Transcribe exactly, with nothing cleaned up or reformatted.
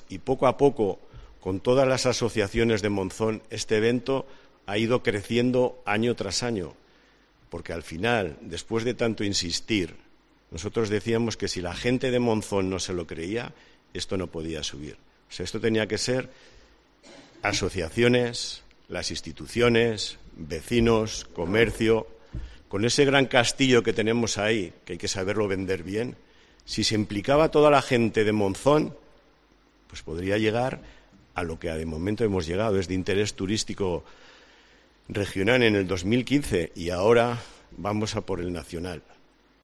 y poco a poco, con todas las asociaciones de Monzón, este evento ha ido creciendo año tras año, porque al final, después de tanto insistir, nosotros decíamos que si la gente de Monzón no se lo creía, esto no podía subir. O sea, esto tenía que ser asociaciones, las instituciones, vecinos, comercio, con ese gran castillo que tenemos ahí, que hay que saberlo vender bien. Si se implicaba toda la gente de Monzón, pues podría llegar a lo que de momento hemos llegado, es de interés turístico regional en el dos mil quince y ahora vamos a por el nacional.